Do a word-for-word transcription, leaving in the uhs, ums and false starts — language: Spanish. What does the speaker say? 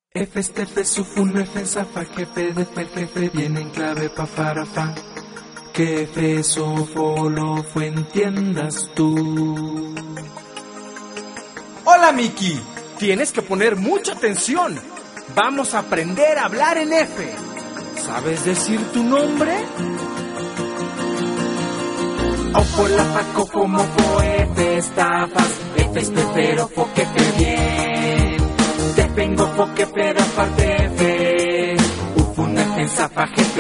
F, este, F, sufun, F, zafa, jefe, de, fe, jefe, viene en clave, pa, para, fa. Que F, so, fo, lo, fue, entiendas tú. Hola, Miki. Tienes que poner mucha atención. Vamos a aprender a hablar en F. ¿Sabes decir tu nombre? Ofo, la, fa, cofo, mofo, F, estafas, F, espero, fo, que fe, bien. Te vengo, fo, que pero, parte, F, ufun, F, zafa, jefe.